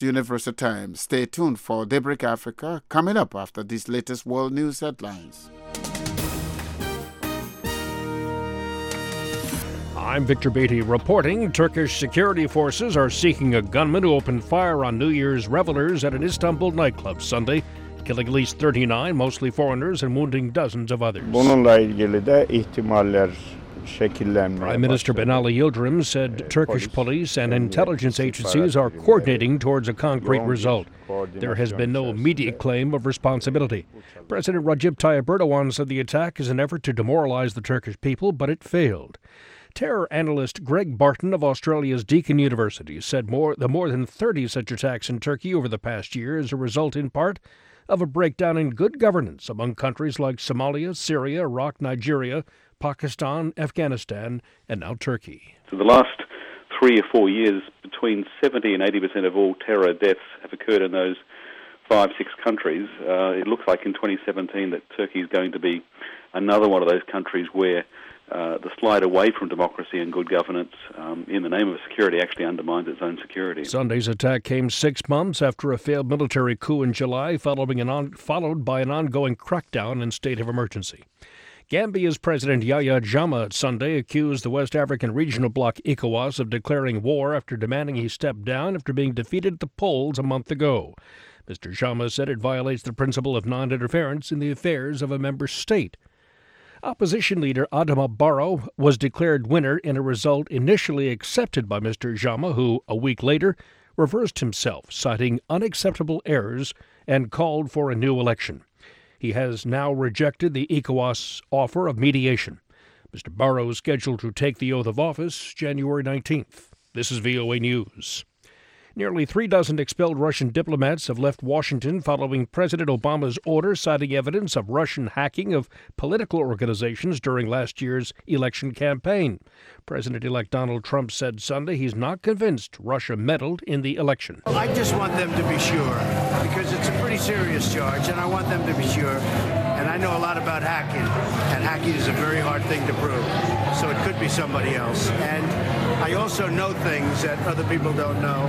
Universal Times. Stay tuned for Daybreak Africa coming up after these latest world news headlines. I'm Victor Beatty reporting Turkish security forces are seeking a gunman who opened fire on New Year's revelers at an Istanbul nightclub Sunday, killing at least 39, mostly foreigners, and wounding dozens of others. Bununla ilgili de ihtimaller şekillenmeye Prime Minister Binali Yildirim said Turkish police and intelligence agencies are coordinating towards a concrete result. There has been no immediate claim of responsibility. President Recep Tayyip Erdogan said the attack is an effort to demoralize the Turkish people, but it failed. Terror analyst Greg Barton of Australia's Deakin University said more than 30 such attacks in Turkey over the past year is a result in part of a breakdown in good governance among countries like Somalia, Syria, Iraq, Nigeria, Pakistan, Afghanistan, and now Turkey. So the last 3 or 4 years, between 70 and 80% of all terror deaths have occurred in those 5-6 countries. It looks like in 2017 that Turkey is going to be another one of those countries where the slide away from democracy and good governance in the name of security actually undermines its own security. Sunday's attack came 6 months after a failed military coup in July, followed by an ongoing crackdown and state of emergency. Gambia's President Yahya Jammeh Sunday accused the West African regional bloc ECOWAS of declaring war after demanding he step down after being defeated at the polls a month ago. Mr. Jammeh said it violates the principle of non-interference in the affairs of a member state. Opposition leader Adama Barrow was declared winner in a result initially accepted by Mr. Jammeh, who, a week later, reversed himself, citing unacceptable errors and called for a new election. He has now rejected the ECOWAS offer of mediation. Mr. Barrow is scheduled to take the oath of office January 19th. This is VOA News. Nearly 36 expelled Russian diplomats have left Washington following President Obama's order citing evidence of Russian hacking of political organizations during last year's election campaign. President-elect Donald Trump said Sunday he's not convinced Russia meddled in the election. I just want them to be sure, because it's a pretty serious charge, and I want them to be sure. And I know a lot about hacking, and hacking is a very hard thing to prove. So it could be somebody else. And I also know things that other people don't know,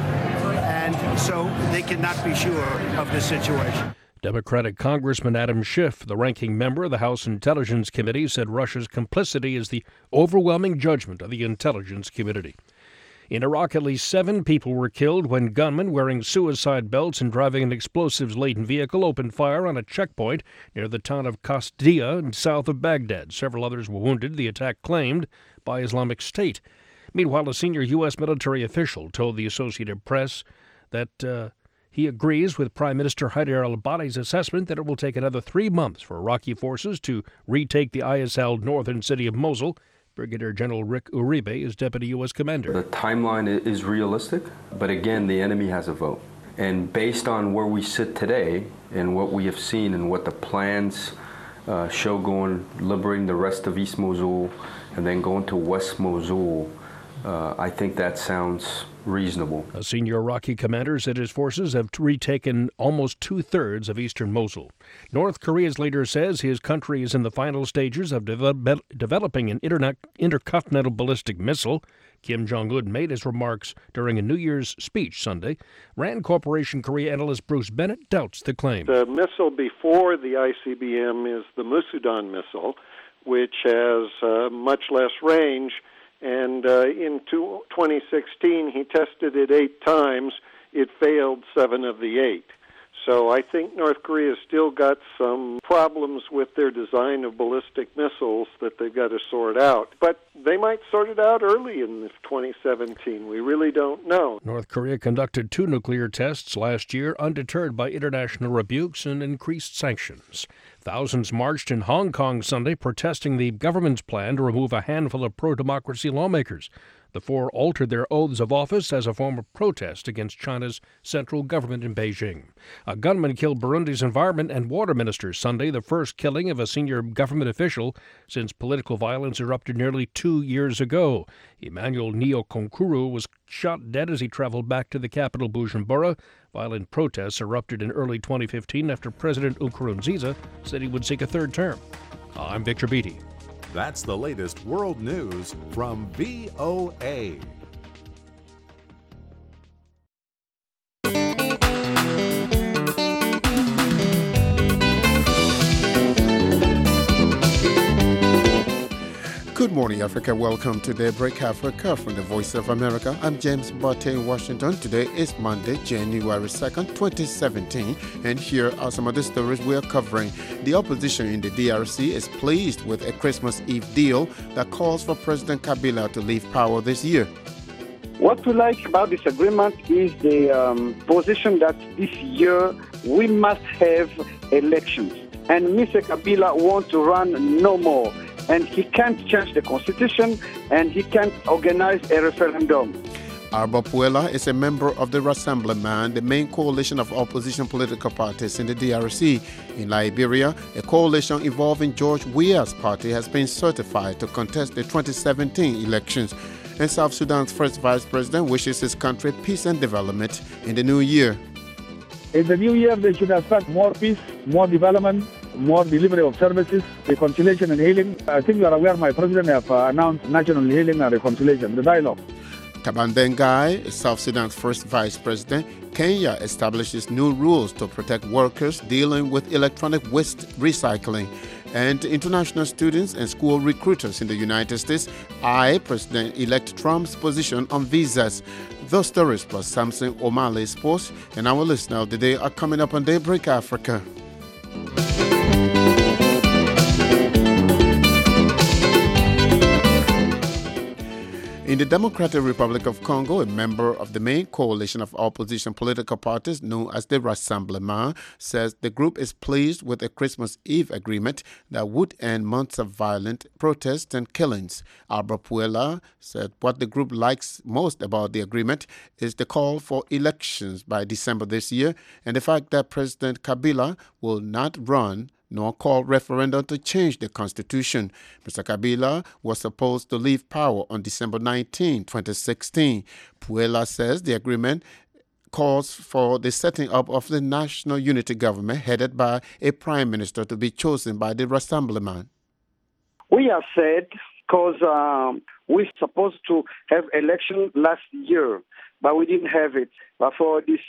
and so they cannot be sure of the situation. Democratic Congressman Adam Schiff, the ranking member of the House Intelligence Committee, said Russia's complicity is the overwhelming judgment of the intelligence community. In Iraq, at least 7 people were killed when gunmen wearing suicide belts and driving an explosives-laden vehicle opened fire on a checkpoint near the town of Qasdiya, south of Baghdad. Several others were wounded, the attack claimed by Islamic State. Meanwhile, a senior U.S. military official told the Associated Press that he agrees with Prime Minister Haider al-Abadi's assessment that it will take another 3 months for Iraqi forces to retake the IS-held northern city of Mosul. Brigadier General Rick Uribe is Deputy U.S. Commander. The timeline is realistic, but again, the enemy has a vote. And based on where we sit today and what we have seen and what the plans show going, liberating the rest of East Mosul and then going to West Mosul, I think that sounds reasonable. A senior Iraqi commander said his forces have retaken almost 2/3 of eastern Mosul. North Korea's leader says his country is in the final stages of developing an intercontinental ballistic missile. Kim Jong-un made his remarks during a New Year's speech Sunday. Rand Corporation Korea analyst Bruce Bennett doubts the claim. The missile before the ICBM is the Musudan missile, which has much less range. And in 2016, he tested it 8 times. It failed 7 of the 8. So I think North Korea's still got some problems with their design of ballistic missiles that they've got to sort out. But they might sort it out early in 2017. We really don't know. North Korea conducted 2 nuclear tests last year, undeterred by international rebukes and increased sanctions. Thousands marched in Hong Kong Sunday protesting the government's plan to remove a handful of pro-democracy lawmakers. The 4 altered their oaths of office as a form of protest against China's central government in Beijing. A gunman killed Burundi's environment and water minister Sunday, the first killing of a senior government official since political violence erupted nearly 2 years ago. Emmanuel Niokonkuru was shot dead as he traveled back to the capital, Bujumbura. Violent protests erupted in early 2015 after President Nkurunziza said he would seek a 3rd term. I'm Victor Beatty. That's the latest world news from VOA. Good morning, Africa. Welcome to Daybreak Africa from the Voice of America. I'm James Botte in Washington. Today is Monday, January 2nd, 2017. And here are some of the stories we are covering. The opposition in the DRC is pleased with a Christmas Eve deal that calls for President Kabila to leave power this year. What we like about this agreement is the position that this year we must have elections. And Mr. Kabila wants to run no more. And he can't change the constitution, and he can't organize a referendum. Arba Puela is a member of the Rassemblement, the main coalition of opposition political parties in the DRC. In Liberia, a coalition involving George Weah's party has been certified to contest the 2017 elections. And South Sudan's first vice president wishes his country peace and development in the new year. In the new year, they should expect more peace, more development, more delivery of services, reconciliation and healing. I think you are aware my president have announced national healing and reconciliation, the dialogue. Taban Dengai, South Sudan's first vice president, Kenya establishes new rules to protect workers dealing with electronic waste recycling. And international students and school recruiters in the United States eye President-elect Trump's position on visas. Those stories plus Samson O'Malley Sports and our listener of the day are coming up on Daybreak Africa. In the Democratic Republic of Congo, a member of the main coalition of opposition political parties known as the Rassemblement says the group is pleased with a Christmas Eve agreement that would end months of violent protests and killings. Arba Puela said what the group likes most about the agreement is the call for elections by December this year and the fact that President Kabila will not run nor call referendum to change the constitution. Mr. Kabila was supposed to leave power on December 19, 2016. Puela says the agreement calls for the setting up of the national unity government headed by a prime minister to be chosen by the Rassemblement. We are sad because we're supposed to have election last year, but we didn't have it. But for this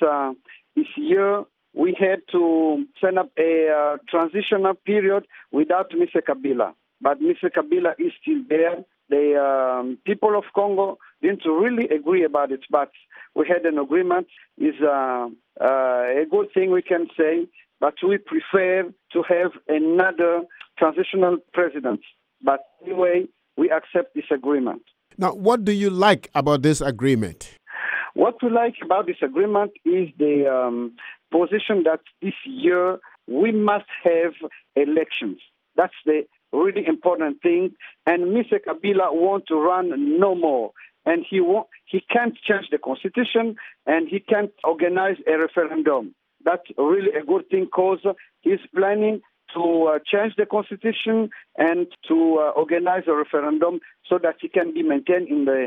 year, we had to set up a transitional period without Mr. Kabila. But Mr. Kabila is still there. The people of Congo didn't really agree about it, but we had an agreement. It's a good thing we can say, but we prefer to have another transitional president. But anyway, we accept this agreement. Now, what do you like about this agreement? What we like about this agreement is the position that this year we must have elections. That's the really important thing. And Mr. Kabila wants to run no more. And he can't change the constitution, and he can't organize a referendum. That's really a good thing because he's planning to change the constitution and to organize a referendum so that he can be maintained in the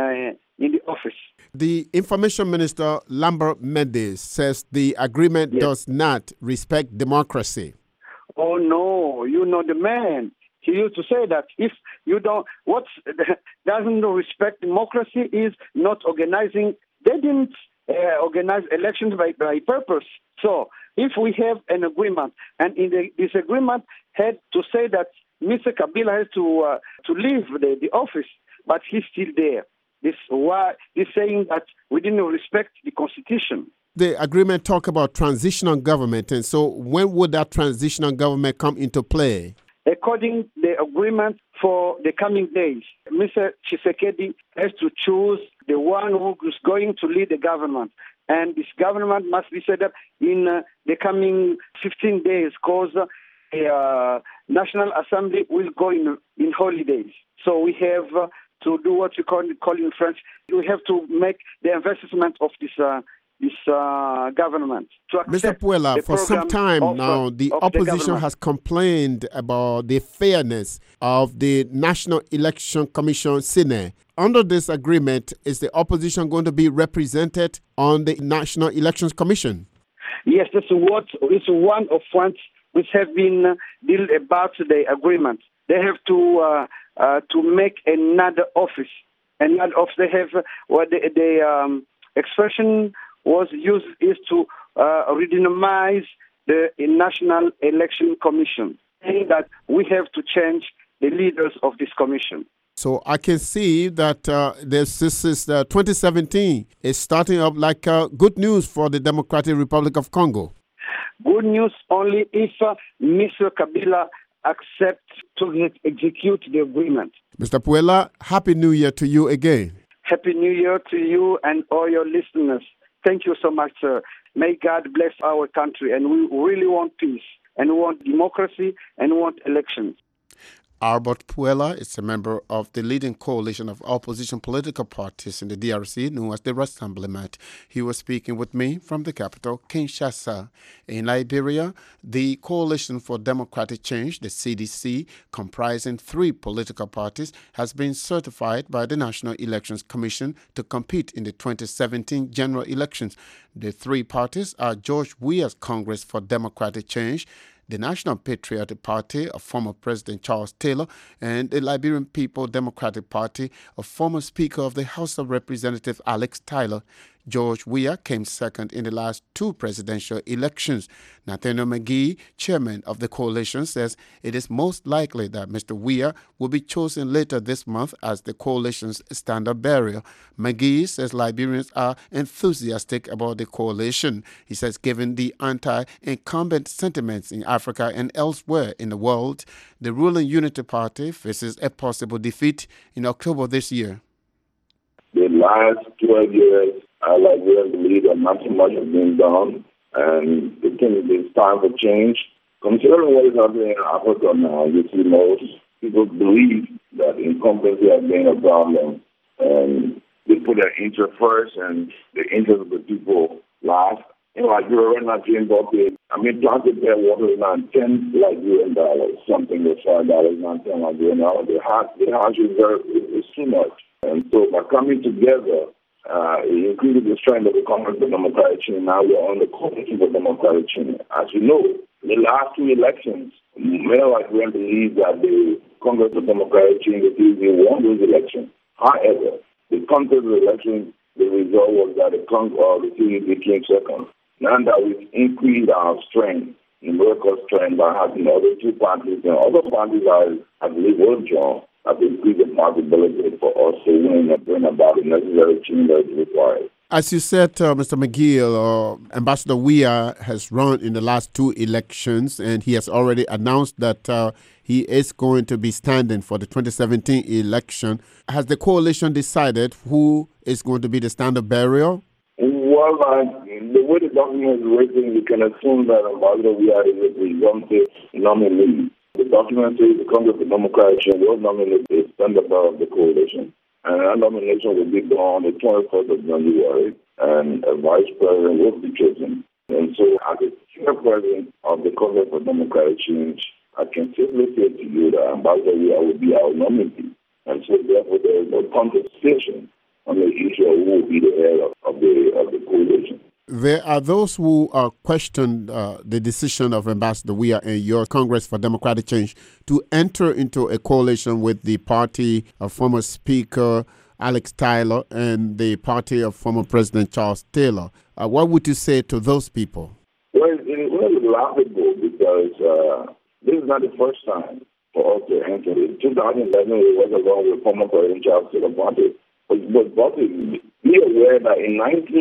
office. The Information Minister, Lambert Mendes, says the agreement does not respect democracy. Oh, no, you know the man. He used to say that if you don't, what doesn't respect democracy is not organizing. They didn't organize elections by purpose. So if we have an agreement, and in this agreement had to say that Mr. Kabila has to leave the office, but he's still there. This why he's saying that we didn't respect the constitution. The agreement talk about transitional government, and so when would that transitional government come into play? According to the agreement for the coming days, Mr. Tshisekedi has to choose the one who is going to lead the government. And this government must be set up in the coming 15 days because the National Assembly will go in holidays. So we have to do what we call in French. We have to make the investment of this government. Mr. Puela, for some time now, the opposition has complained about the fairness of the National Election Commission, SENE. Under this agreement, is the opposition going to be represented on the National Elections Commission? Yes, that's one of what which have been dealt about the agreement. They have to make another office. Another office. They have the expression was used is to redynamize the National Election Commission, saying that we have to change the leaders of this commission. So I can see that this is 2017 is starting up like good news for the Democratic Republic of Congo. Good news only if Mr. Kabila accepts to execute the agreement. Mr. Puela, Happy New Year to you again. Happy New Year to you and all your listeners. Thank you so much, sir. May God bless our country. And we really want peace, and we want democracy, and we want elections. Albert Puela is a member of the leading coalition of opposition political parties in the DRC, known as the Rassemblement. He was speaking with me from the capital, Kinshasa. In Liberia, the Coalition for Democratic Change, the CDC, comprising 3 political parties, has been certified by the National Elections Commission to compete in the 2017 general elections. The 3 parties are George Weah's Congress for Democratic Change, the National Patriotic Party of former President Charles Taylor, and the Liberian People Democratic Party of former Speaker of the House of Representatives Alex Tyler. George Weah came second in the last 2 presidential elections. Nathaniel McGee, chairman of the coalition, says it is most likely that Mr. Weah will be chosen later this month as the coalition's standard bearer. McGee says Liberians are enthusiastic about the coalition. He says given the anti-incumbent sentiments in Africa and elsewhere in the world, the ruling Unity Party faces a possible defeat in October this year. The last 12 years, I really believe that not too much has been done, and I think it's time for change. Considering what is happening in Africa now, you see most people believe that incumbency has been a problem, and they put their interest first and the interest of the people last. Like you're right now, Jim Bucket, planted their water is now $10 Liberian, something with $5, not $10 Liberian. The house is too much. And so by coming together, it increases the strength of the Congress for Democratic Change. Now we're on the Coalition for Democratic Change. As you know, the last 2 elections, many Liberians believe that the Congress for Democratic Change won those elections. However, the contest of the election, the result was that the CDC came second. Now that we've increased our strength, numerical strength, by having other 2 parties, and other parties have withdrawn, have increased the possibility for us to win and bring about the necessary change that is required. As you said, Mr. McGill, Ambassador Weah has run in the last 2 elections, and he has already announced that he is going to be standing for the 2017 election. Has the coalition decided who is going to be the standard bearer? Well, the way the document is written, you can assume that Ambassador Weah is a presumptive nominee. The document says the Congress for Democratic Change will nominate the standard bearer of the coalition. And that nomination will be done on the 21st of January, and a vice president will be chosen. And so, as the chairperson of the Congress for Democratic Change, I can simply say to you that Ambassador Weah will be our nominee. And so, therefore, there is no contestation on the issue of who will be the head of the coalition. There are those who question the decision of Ambassador Weah and your Congress for Democratic Change to enter into a coalition with the party of former Speaker Alex Tyler and the party of former President Charles Taylor. What would you say to those people? Well, it's laughable because this is not the first time for us to enter. In 2011, we went along with former President Charles Taylor party. But be aware that in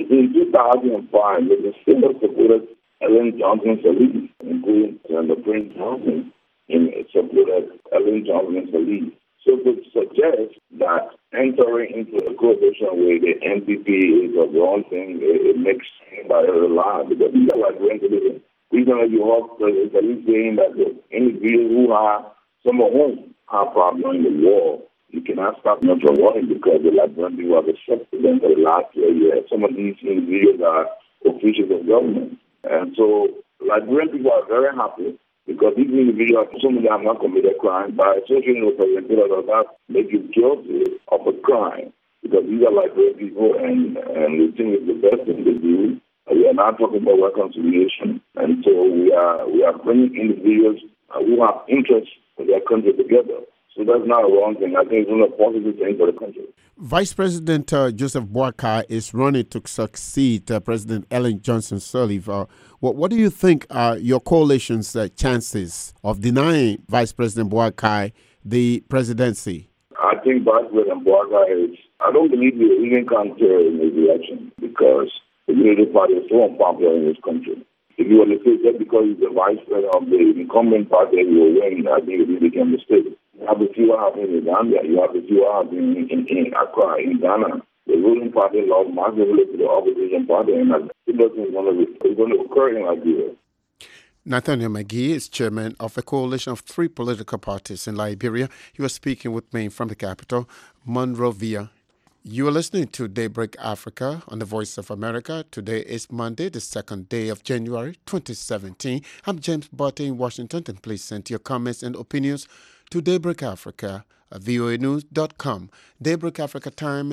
2005, the state supported Ellen Johnson Sirleaf, including the Prince Johnson, supported Ellen Johnson Sirleaf. So to suggest that entering into a coalition with the NPP is a wrong thing, it makes anybody lie, because these are like rented. Recently, you heard President Sirleaf saying that the individuals who are, some of whom have problems in the war, you cannot stop them from running because the Liberian people have accepted them for the last 2 years. Some of these individuals are officials of government. And so Liberian people are very happy because these individuals, some of them have not committed crime. By associating with President Taylor does not make you guilty of a crime, because these are Liberian people, and we think it's the best thing to do. We are not talking about reconciliation. And so we are bringing individuals who have interests in their country together. So that's not a wrong thing. I think it's one of the positive things for the country. Vice President Joseph Boakai is running to succeed President Ellen Johnson Sirleaf. What do you think are your coalition's chances of denying Vice President Boakai the presidency? I think Vice President Bouaga I don't believe he even can carry in his election because the Unity Party is so unpopular in this country. If you were to say that because he's the vice president of the incumbent party, he will win, I think it will become a mistake. You have to see what happened in Zambia. You have to see what happened in Accra, in Ghana. The ruling party lost massively to the opposition party, and it doesn't going to occur in Liberia. Nathaniel McGee is chairman of a coalition of 3 political parties in Liberia. He was speaking with me from the capital, Monrovia. You are listening to Daybreak Africa on the Voice of America. Today is Monday, the 2nd day of January, 2017. I'm James Barty in Washington, and please send your comments and opinions to Daybreak Africa at voanews.com. Daybreak Africa time,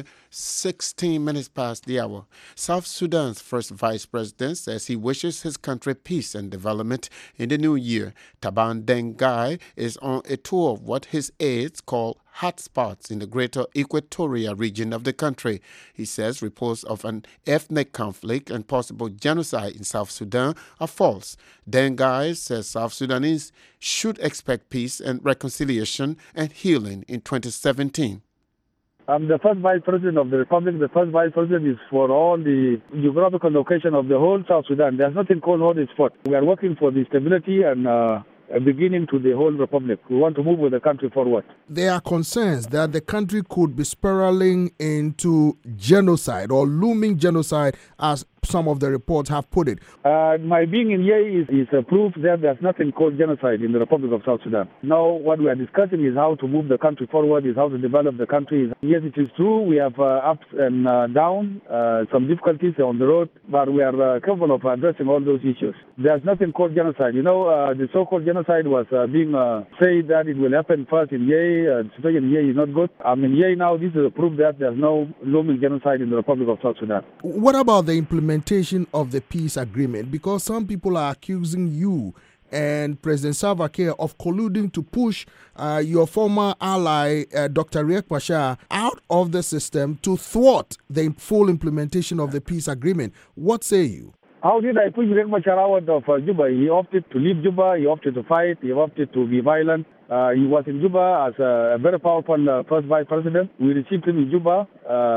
16 minutes past the hour. South Sudan's first vice president says he wishes his country peace and development in the new year. Taban Deng Gai is on a tour of what his aides call hotspots in the greater Equatoria region of the country. He says reports of an ethnic conflict and possible genocide in South Sudan are false. Deng Gai says South Sudanese should expect peace and reconciliation and healing in 2017. I'm the first vice president of the republic. The first vice president is for all the geographical location of the whole South Sudan. There's nothing called hotspot. We are working for the stability and a beginning to the whole republic. We want to move with the country forward. There are concerns that the country could be spiraling into genocide or looming genocide, as some of the reports have put it. My being in Yei is a proof that there's nothing called genocide in the Republic of South Sudan. Now, what we are discussing is how to move the country forward, is how to develop the country. Yes, it is true, we have ups and downs, some difficulties on the road, but we are capable of addressing all those issues. There's nothing called genocide. You know, the so-called genocide was being said that it will happen first in Yei. The situation in Yei is not good. I'm in Yei now. This is a proof that there's no looming genocide in the Republic of South Sudan. What about the implementation of the peace agreement? Because some people are accusing you and President Salva Kiir of colluding to push your former ally, Dr. Riek Machar, out of the system to thwart the full implementation of the peace agreement. What say you? How did I push Riek Machar out of Juba? He opted to leave Juba, he opted to fight, he opted to be violent. He was in Juba as a very powerful first vice president. We received him in Juba.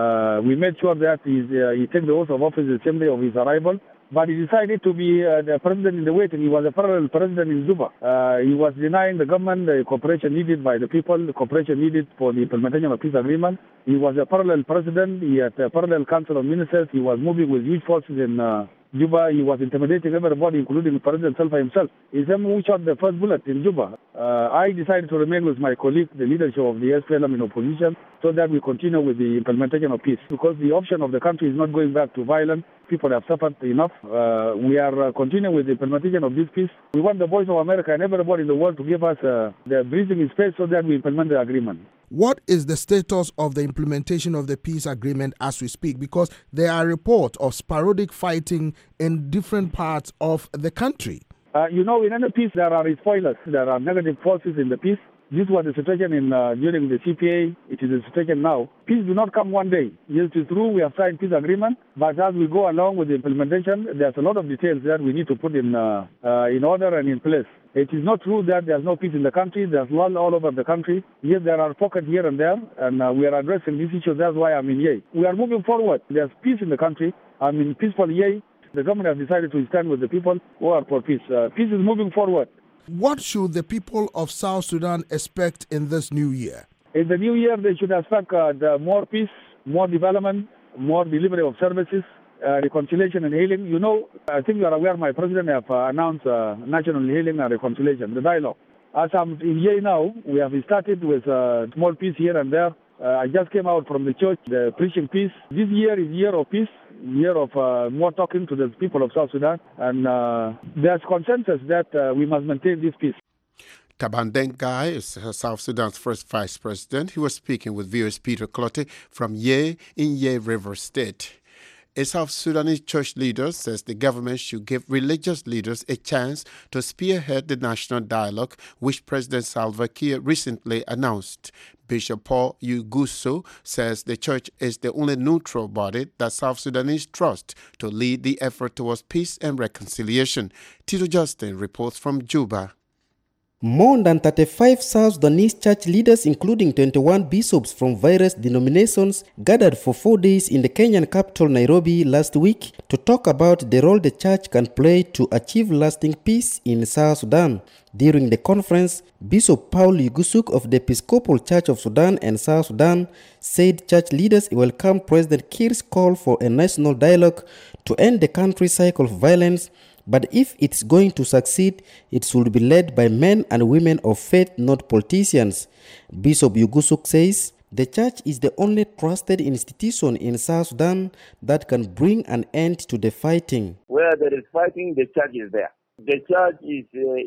We made sure that he took the oath of office the same day of his arrival. But he decided to be the president in the waiting. He was a parallel president in Juba. He was denying the government the cooperation needed by the people, the cooperation needed for the implementation of peace agreement. He was a parallel president. He had a parallel council of ministers. He was moving with huge forces in Juba. He was intimidating everybody, including President Salva himself. He's the one who shot the first bullet in Juba. I decided to remain with my colleague, the leadership of the SPLM in opposition, so that we continue with the implementation of peace. Because the option of the country is not going back to violence. People have suffered enough. We are continuing with the implementation of this peace. We want the Voice of America and everybody in the world to give us the breathing space so that we implement the agreement. What is the status of the implementation of the peace agreement as we speak? Because there are reports of sporadic fighting in different parts of the country. You know, in any peace, there are spoilers. There are negative forces in the peace. This was the situation during the CPA. It is the situation now. Peace do not come one day. Yes, it is true, we have signed peace agreement, but as we go along with the implementation, there's a lot of details that we need to put in order and in place. It is not true that there's no peace in the country. There's war all over the country. Yes, there are pockets here and there, and we are addressing these issues. That's why I'm in Yei. We are moving forward. There's peace in the country. I'm in peaceful Yei. The government has decided to stand with the people who are for peace. Peace is moving forward. What should the people of South Sudan expect in this new year? In the new year, they should expect more peace, more development, more delivery of services, reconciliation and healing. You know, I think you are aware my president have announced national healing and reconciliation, the dialogue. As I'm in Yei now, we have started with small peace here and there. I just came out from the church, preaching peace. This year is year of peace, year of more talking to the people of South Sudan. And there's consensus that we must maintain this peace. Taban Deng Gai is South Sudan's first vice president. He was speaking with VOA's Peter Clottey from Yei in Yei River State. A South Sudanese church leader says the government should give religious leaders a chance to spearhead the national dialogue, which President Salva Kiir recently announced. Bishop Paul Yuguso says the church is the only neutral body that South Sudanese trust to lead the effort towards peace and reconciliation. Tito Justin reports from Juba. More than 35 South Sudanese church leaders, including 21 bishops from various denominations, gathered for 4 days in the Kenyan capital Nairobi last week to talk about the role the church can play to achieve lasting peace in South Sudan. During the conference, Bishop Paul Yugusuk of the Episcopal Church of Sudan and South Sudan said church leaders welcome President Kiir's call for a national dialogue to end the country's cycle of violence. But if it's going to succeed, it should be led by men and women of faith, not politicians. Bishop Yugusuk says the church is the only trusted institution in South Sudan that can bring an end to the fighting. Where there is fighting, the church is there. The church is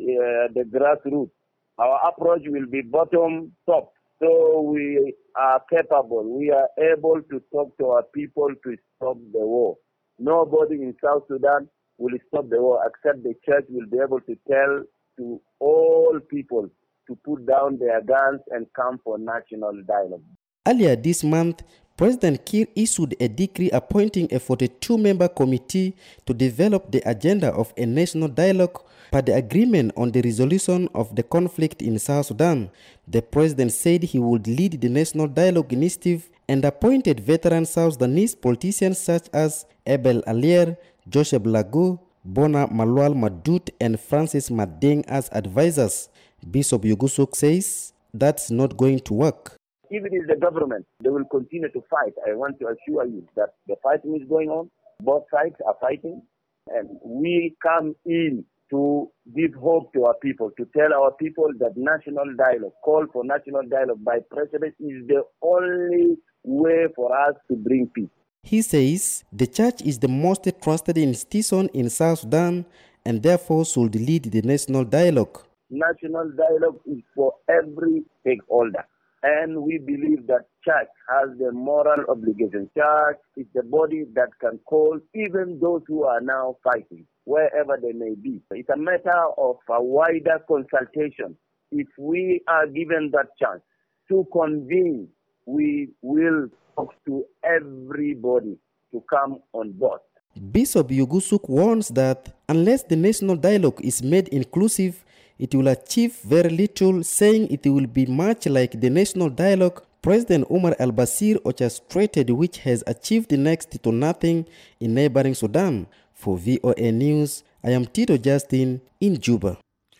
the grassroots. Our approach will be bottom top. So we are capable, we are able to talk to our people to stop the war. Nobody in South Sudan will stop the war, except the church will be able to tell to all people to put down their guns and come for national dialogue. Earlier this month, President Kiir issued a decree appointing a 42-member committee to develop the agenda of a national dialogue per the agreement on the resolution of the conflict in South Sudan. The president said he would lead the national dialogue initiative and appointed veteran South Sudanese politicians such as Abel Alier, Joseph Lagu, Bona Malwal Madut, and Francis Madeng as advisors. Bishop Yugusuk says that's not going to work. If it is the government, they will continue to fight. I want to assure you that the fighting is going on. Both sides are fighting. And we come in to give hope to our people, to tell our people that national dialogue, call for national dialogue by President is the only way for us to bring peace. He says the church is the most trusted institution in South Sudan and therefore should lead the national dialogue. National dialogue is for every stakeholder. And we believe that church has the moral obligation. Church is the body that can call even those who are now fighting, wherever they may be. It's a matter of a wider consultation. If we are given that chance to convene, we will talk to everybody to come on board. Bishop Yugusuk warns that unless the national dialogue is made inclusive, it will achieve very little, saying it will be much like the national dialogue President Omar al-Bashir orchestrated, which has achieved next to nothing in neighboring Sudan. For VOA News, I am Tito Justin in Juba.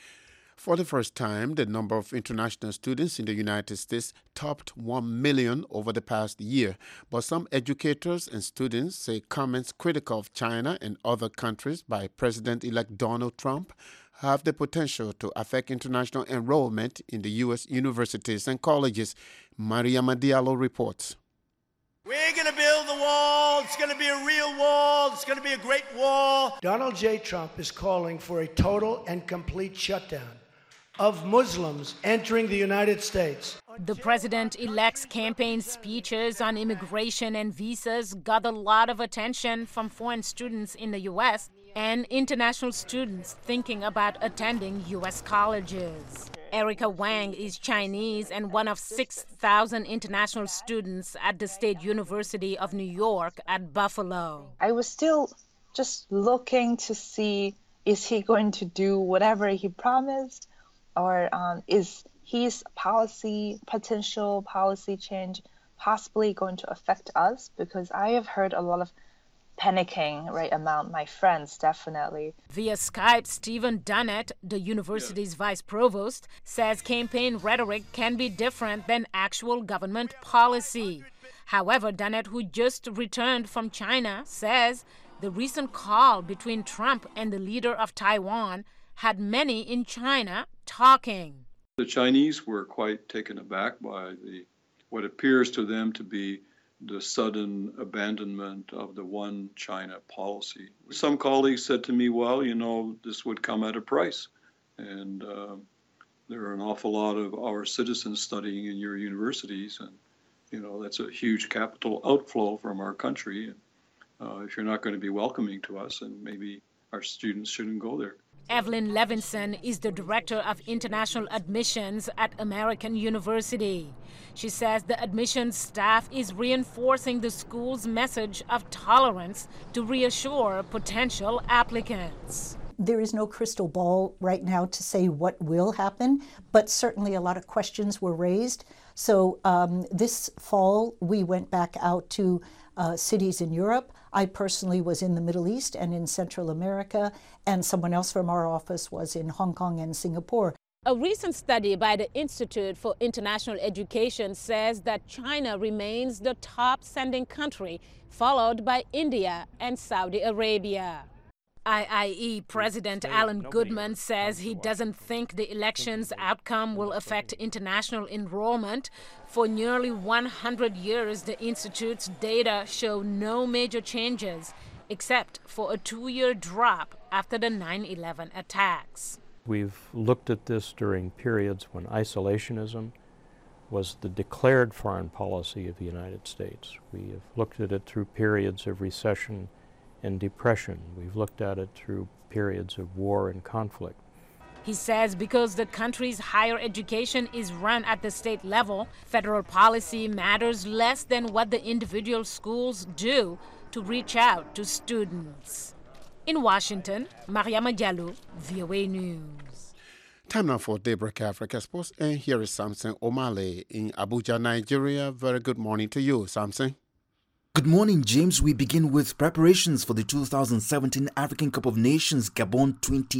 For the first time, the number of international students in the United States topped 1 million over the past year. But some educators and students say comments critical of China and other countries by President-elect Donald Trump have the potential to affect international enrollment in the U.S. universities and colleges. Maria Diallo reports. We're going to build the wall. It's going to be a real wall. It's going to be a great wall. Donald J. Trump is calling for a total and complete shutdown of Muslims entering the United States. The president-elect's campaign speeches on immigration and visas got a lot of attention from foreign students in the U.S. and international students thinking about attending U.S. colleges. Erica Wang is Chinese and one of 6,000 international students at the State University of New York at Buffalo. I was still just looking to see, is he going to do whatever he promised? Or is his potential policy change possibly going to affect us? Because I have heard a lot of panicking among my friends, definitely. Via Skype, Stephen Dunnett, the university's vice provost, says campaign rhetoric can be different than actual government policy. However, Dunnett, who just returned from China, says the recent call between Trump and the leader of Taiwan had many in China talking. The Chinese were quite taken aback by what appears to them to be the sudden abandonment of the one China policy. Some colleagues said to me, well, this would come at a price. And there are an awful lot of our citizens studying in your universities. And, that's a huge capital outflow from our country. And if you're not going to be welcoming to us, then maybe our students shouldn't go there. Evelyn Levinson is the director of international admissions at American University. She says the admissions staff is reinforcing the school's message of tolerance to reassure potential applicants. There is no crystal ball right now to say what will happen, but certainly a lot of questions were raised. So this fall, we went back out to cities in Europe. I personally was in the Middle East and in Central America, and someone else from our office was in Hong Kong and Singapore. A recent study by the Institute for International Education says that China remains the top sending country, followed by India and Saudi Arabia. IIE President Alan Goodman says he doesn't think the election's outcome will affect international enrollment. For nearly 100 years, the Institute's data show no major changes, except for a 2-year drop after the 9/11 attacks. We've looked at this during periods when isolationism was the declared foreign policy of the United States. We have looked at it through periods of recession and depression. We've looked at it through periods of war and conflict. He says because the country's higher education is run at the state level, federal policy matters less than what the individual schools do to reach out to students. In Washington, Mariama Diallo, VOA News. Time now for Daybreak Africa Sports, and here is Samson Omale in Abuja, Nigeria. Very good morning to you, Samson. Good morning, James. We begin with preparations for the 2017 African Cup of Nations Gabon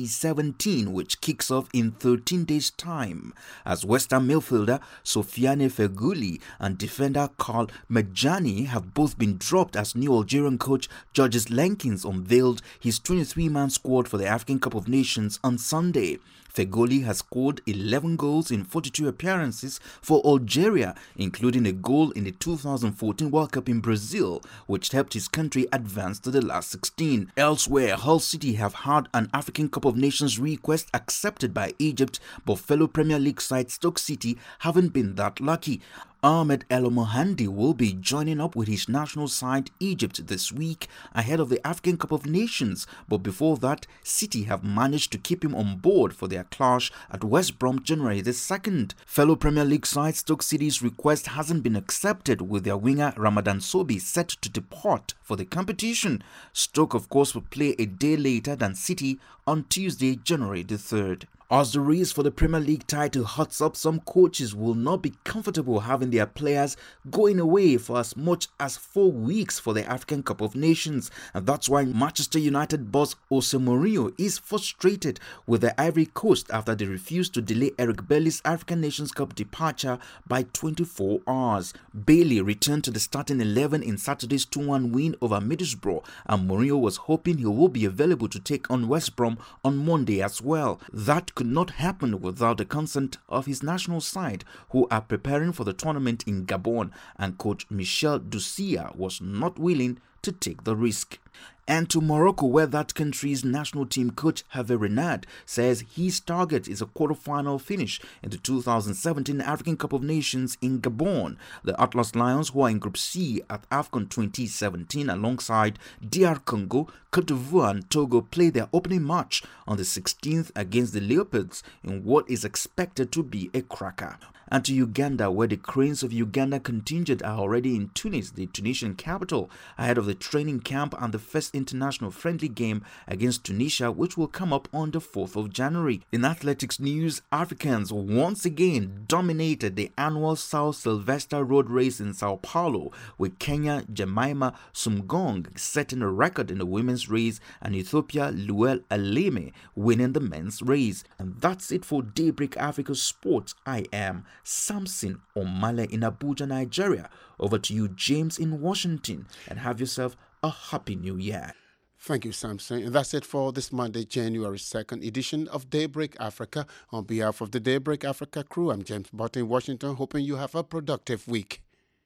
2017, which kicks off in 13 days' time, as West Ham midfielder Sofiane Feghouli and defender Karl Medjani have both been dropped as new Algerian coach Georges Lenkins unveiled his 23-man squad for the African Cup of Nations on Sunday. Feghouli has scored 11 goals in 42 appearances for Algeria, including a goal in the 2014 World Cup in Brazil, which helped his country advance to the last 16. Elsewhere, Hull City have had an African Cup of Nations request accepted by Egypt, but fellow Premier League side Stoke City haven't been that lucky. Ahmed El Mohandi will be joining up with his national side Egypt this week ahead of the African Cup of Nations, but before that, City have managed to keep him on board for their clash at West Brom January the 2nd. Fellow Premier League side Stoke City's request hasn't been accepted, with their winger Ramadan Sobi set to depart for the competition. Stoke, of course, will play a day later than City on Tuesday, January the 3rd. As the race for the Premier League title hots up, some coaches will not be comfortable having their players going away for as much as 4 weeks for the African Cup of Nations. And that's why Manchester United boss Jose Mourinho is frustrated with the Ivory Coast after they refused to delay Eric Bailly's African Nations Cup departure by 24 hours. Bailly returned to the starting 11 in Saturday's 2-1 win over Middlesbrough, and Mourinho was hoping he will be available to take on West Brom on Monday as well. That could not happen without the consent of his national side, who are preparing for the tournament in Gabon, and coach Michel Doucia was not willing to take the risk. And to Morocco, where that country's national team coach Hervé Renard says his target is a quarter-final finish in the 2017 African Cup of Nations in Gabon. The Atlas Lions, who are in Group C at AFCON 2017 alongside DR Congo, Cote d'Ivoire and Togo, play their opening match on the 16th against the Leopards in what is expected to be a cracker. And to Uganda, where the Cranes of Uganda contingent are already in Tunis, the Tunisian capital, ahead of the training camp and the first international friendly game against Tunisia, which will come up on the 4th of January. In athletics news, Africans once again dominated the annual South Sylvester Road Race in Sao Paulo, with Kenya Jemima Sumgong setting a record in the women's race and Ethiopia Luel Aleme winning the men's race. And that's it for Daybreak Africa Sports. I am Samson Omale in Abuja, Nigeria. Over to you, James, in Washington, and have yourself a happy new year. Thank you, Samson. And that's it for this Monday, January 2nd edition of Daybreak Africa. On behalf of the Daybreak Africa crew, I'm James Button in Washington, hoping you have a productive week.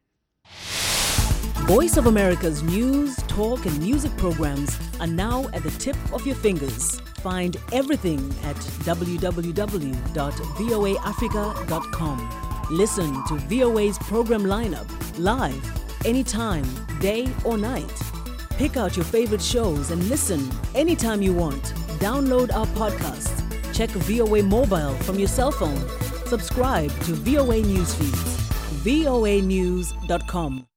Voice of America's news, talk, and music programs are now at the tip of your fingers. Find everything at www.voaafrica.com. Listen to VOA's program lineup live, anytime, day or night. Pick out your favorite shows and listen anytime you want. Download our podcasts. Check VOA Mobile from your cell phone. Subscribe to VOA News feeds. voanews.com.